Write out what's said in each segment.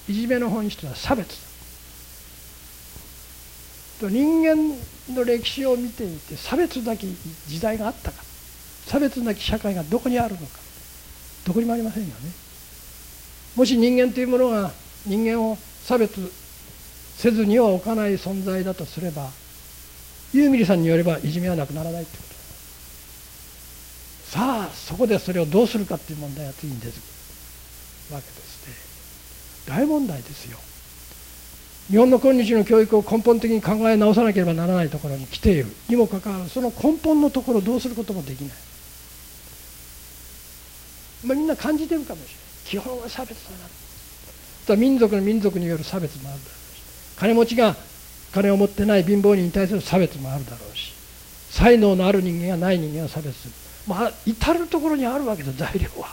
いじめの本質は差別だ。人間の歴史を見ていて、差別なき時代があったか、差別なき社会がどこにあるのか、どこにもありませんよね。もし人間というものが人間を差別せずには置かない存在だとすれば、ユーミリさんによればいじめはなくならないということです。さあそこでそれをどうするかという問題が次に出てくるわけですね。大問題ですよ。日本の今日の教育を根本的に考え直さなければならないところに来ているにもかかわらず、その根本のところをどうすることもできない。みんな感じてるかもしれない。基本は差別だな。民族の民族による差別もあるだろうし、金持ちが金を持ってない貧乏人に対する差別もあるだろうし、才能のある人間がない人間を差別する、至るところにあるわけだ、材料は。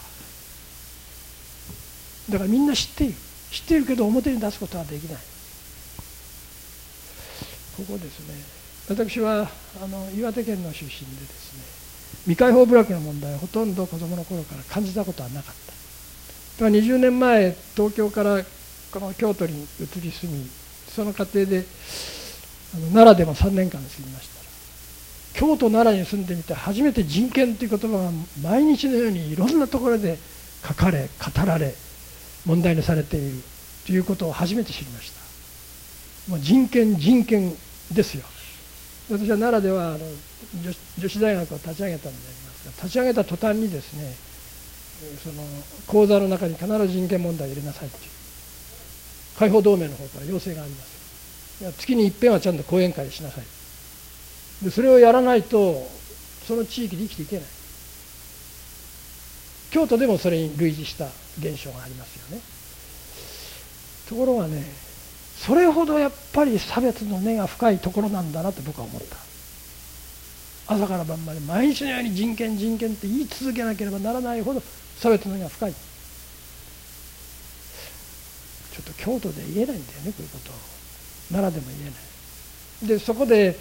だからみんな知っているけど表に出すことはできない。ここですね。私は岩手県の出身でですね、未開放部落の問題はほとんど子どもの頃から感じたことはなかった。20年前東京からこの京都に移り住み、その過程で奈良でも3年間過ぎましたら、京都奈良に住んでみて初めて人権という言葉が毎日のようにいろんなところで書かれ語られ問題にされているということを初めて知りました。もう人権ですよ。私は奈良では女子大学を立ち上げたのでありますが、立ち上げた途端にですね、その講座の中に必ず人権問題を入れなさいという解放同盟の方から要請があります。月に一遍はちゃんと講演会しなさい。でそれをやらないとその地域で生きていけない。京都でもそれに類似した現象がありますよね。ところがね、それほどやっぱり差別の根が深いところなんだなと僕は思った。朝から晩まで毎日のように人権って言い続けなければならないほど差別の根が深い。ちょっと京都で言えないんだよね、こういうことを。奈良でも言えない。でそこで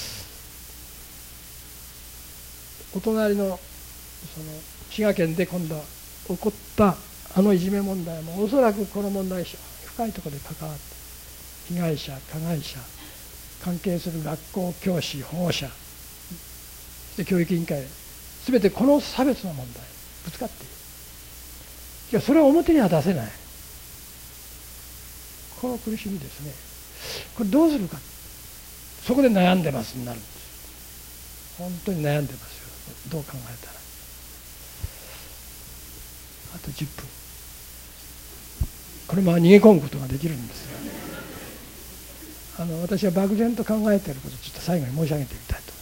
お隣の滋賀県で今度起こったいじめ問題もおそらくこの問題深いところで関わって、被害者加害者関係する学校教師保護者そして教育委員会、全てこの差別の問題ぶつかっている。いやそれは表には出せない、この苦しみですね。これどうするか、そこで悩んでますになるんです。本当に悩んでますよ。どう考えたら。あと10分、これも逃げ込むことができるんですよ。私は漠然と考えていることをちょっと最後に申し上げてみたいと。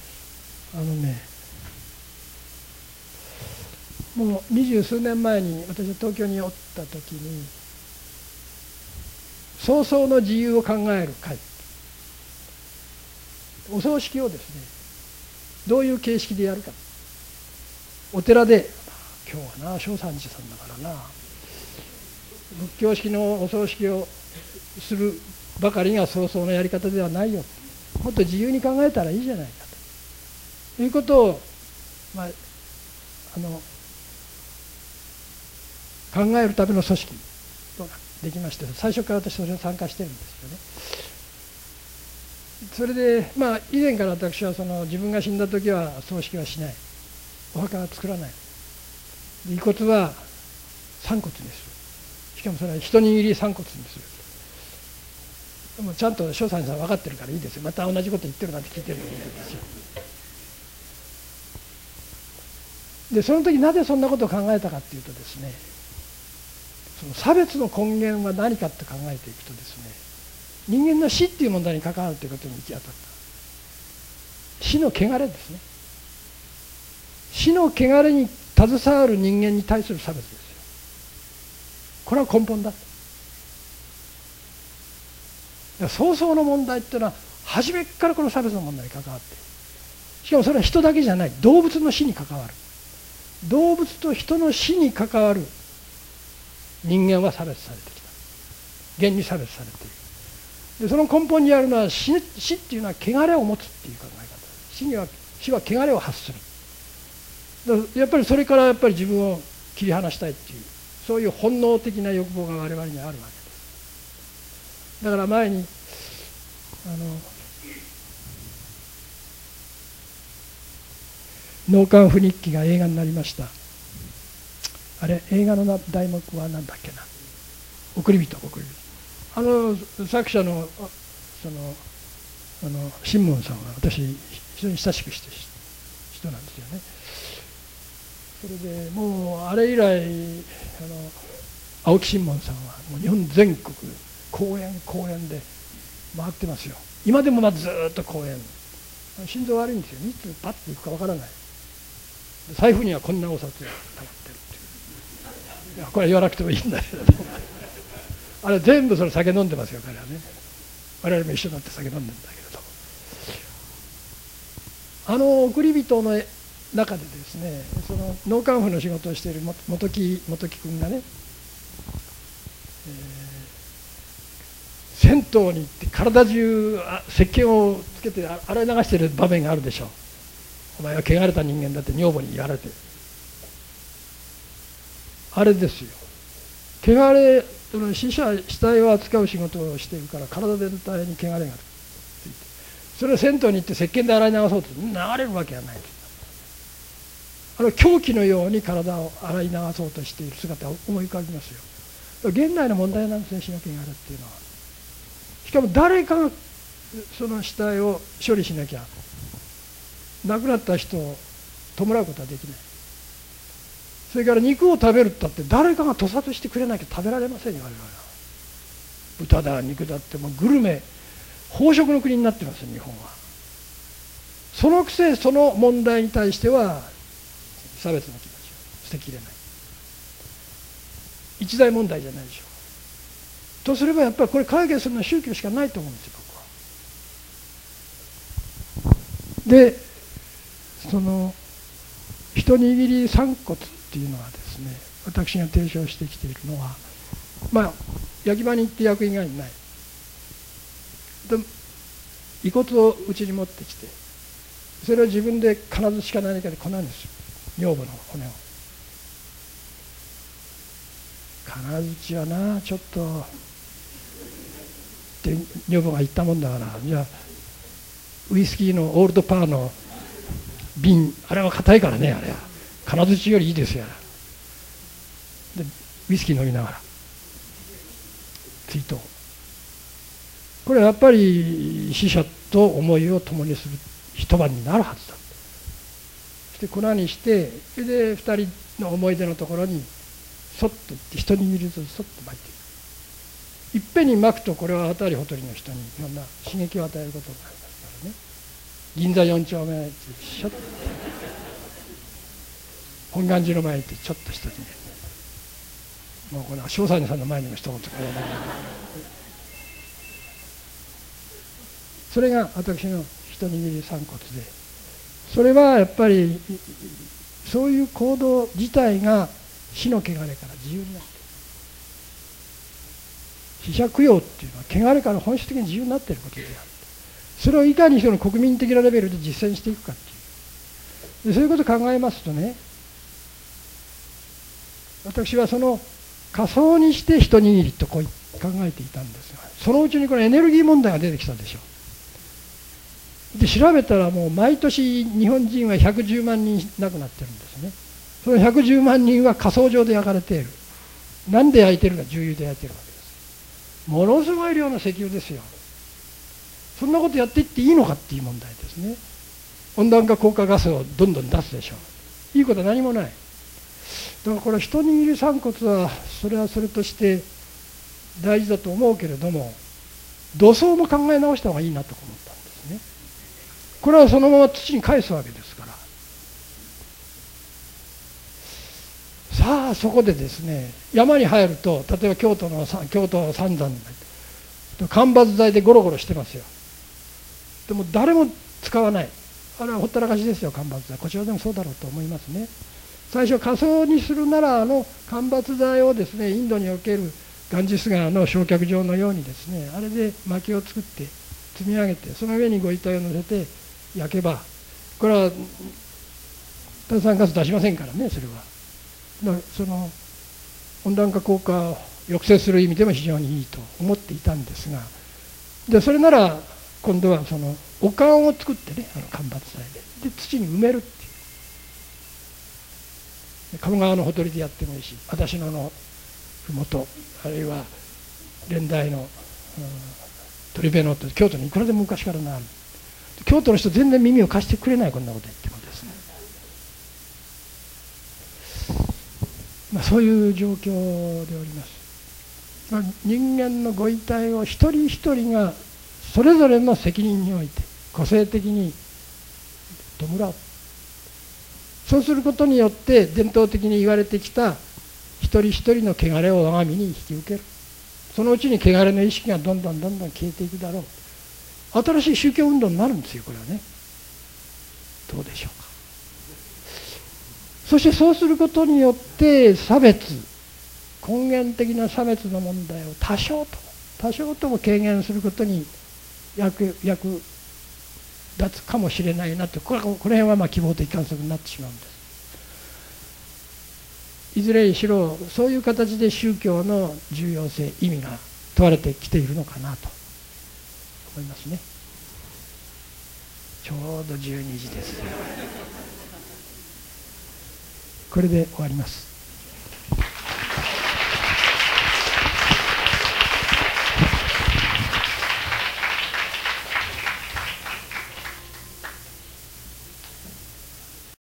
もう20数年前に私は東京におった時に葬送の自由を考える会、お葬式をですねどういう形式でやるか、お寺で今日はな正三寺さんだからな仏教式のお葬式をするばかりが葬送のやり方ではないよ、もっと自由に考えたらいいじゃないかということを、考えるための組織ができまして、最初から私それに参加してるんですよね。それで以前から私は自分が死んだ時は葬式はしない、お墓は作らない、遺骨は散骨にする、しかもそれは一握り散骨にする。でもちゃんと正三寺さん分かってるからいいですよ、また同じこと言ってるなんて聞いてるんですよ。でその時なぜそんなことを考えたかっていうとですね、その差別の根源は何かって考えていくとですね、人間の死っていう問題に関わるということに行き当たった。死の汚れですね。死の汚れに携わる人間に対する差別ですよ。これは根本だ。葬送の問題っていうのは初めからこの差別の問題に関わっている。しかもそれは人だけじゃない、動物の死に関わる。動物と人の死に関わる人間は差別されてきた、現に差別されている。でその根本にあるのは死っていうのは汚れを持つっていう考え方。死は汚れを発する。やっぱりそれから自分を切り離したいっていう、そういう本能的な欲望が我々にあるわけです。 だから前に納棺夫日記が映画になりました。あれ映画の題目は何だっけな、送り人。作者の新聞さんは私非常に親しくして人なんですよね。それでもうあれ以来青木新聞さんはもう日本全国公演で回ってますよ。今でもずっと公演。心臓悪いんですよ。いつパッと行くかわからない。財布にはこんなお札が溜まってるっていう。いやこれは言わなくてもいいんだけどあれ全部それ酒飲んでますよ彼はね。我々も一緒になって酒飲んでるんだけれど、送り人の中でですね、その納棺夫の仕事をしている本木君がね、銭湯に行って体中石鹸をつけて洗い流している場面があるでしょう。お前は汚れた人間だって女房に言われて、あれですよ。汚れ死体を扱う仕事をしているから体全体に汚れがついて、それを銭湯に行って石鹸で洗い流そうと流れるわけがない。狂気のように体を洗い流そうとしている姿を思い浮かびますよ。現代の問題なんですね、死の汚れっていうのは。しかも誰かがその死体を処理しなきゃ亡くなった人を弔うことはできない。それから肉を食べるったって誰かが屠殺してくれなきゃ食べられませんよ。我々は豚だ肉だってもうグルメ飽食の国になってますよ日本は。そのくせその問題に対しては差別の気持ちを捨てきれない。一大問題じゃないでしょう。とすればやっぱりこれ解決するのは宗教しかないと思うんですよ僕は。でその一握り散骨っていうのはですね、私が提唱してきているのは、焼き場に行って焼く以外にない。で遺骨をうちに持ってきて、それを自分で金槌か何かで粉にする。女房の骨を。金槌はなちょっとって女房が言ったもんだから、じゃあウイスキーのオールドパーの瓶、あれは硬いからね、あれは金槌よりいいですよ。でウイスキー飲みながら追悼。これはやっぱり死者と思いを共にする一晩になるはずだ。そして粉にして、それで2人の思い出のところにそっといって一握りずつそっと巻いていく。いっぺんに巻くとこれは渡りほとりの人にいろんな刺激を与えることになりますからね。銀座4丁目シャッと本願寺の前に行ってちょっと一つね、もうこれは正斎さんの前にも一言これはそれが私の一握り散骨で、それはやっぱりそういう行動自体が死の汚れから自由になっている。死者供養っていうのは汚れから本質的に自由になっていることである。それをいかにその国民的なレベルで実践していくかっていう、そういうことを考えますとね、私はその仮想にして一握りとこう考えていたんですが、そのうちにこれエネルギー問題が出てきたでしょ。で調べたらもう毎年日本人は110万人亡くなってるんですね。その110万人は火葬場で焼かれている。なんで焼いてるか、重油で焼いてるわけです。ものすごい量の石油ですよ。そんなことやっていっていいのかっていう問題ですね。温暖化効果ガスをどんどん出すでしょう。いいことは何もない。だからこれ一握り散骨はそれはそれとして大事だと思うけれども、土葬も考え直した方がいいなと思ったんですね。これはそのまま土に返すわけですから。さあそこでですね、山に入ると、例えば京都三山間伐材でゴロゴロしてますよ。でも誰も使わない。あれはほったらかしですよ、間伐材。こちらでもそうだろうと思いますね。最初仮想にするなら間伐材をですね、インドにおけるガンジス川の焼却場のようにですね、あれで薪を作って積み上げて、その上にご遺体を乗せて焼けば、これは炭酸ガス出しませんからね。それはその温暖化効果抑制する意味でも非常にいいと思っていたんですが、でそれなら今度はそのおかんを作ってね、間伐材で土に埋めるっていう、鴨川のほとりでやってもいいし、私の麓、あるいは連大の鳥辺のって京都にいくらでも昔からある。京都の人全然耳を貸してくれない、こんなこと言ってもですね。そういう状況でおります。人間のご遺体を一人一人がそれぞれの責任において個性的に弔う。そうすることによって伝統的に言われてきた一人一人の汚れを我が身に引き受ける。そのうちに汚れの意識がどんどん消えていくだろう。新しい宗教運動になるんですよ、これはね。どうでしょうか。そしてそうすることによって差別、根源的な差別の問題を多少とも軽減することに役立つかもしれないなと、この辺は希望的観測になってしまうんです。いずれにしろそういう形で宗教の重要性、意味が問われてきているのかなと思いますね。ちょうど12時です。これで終わります。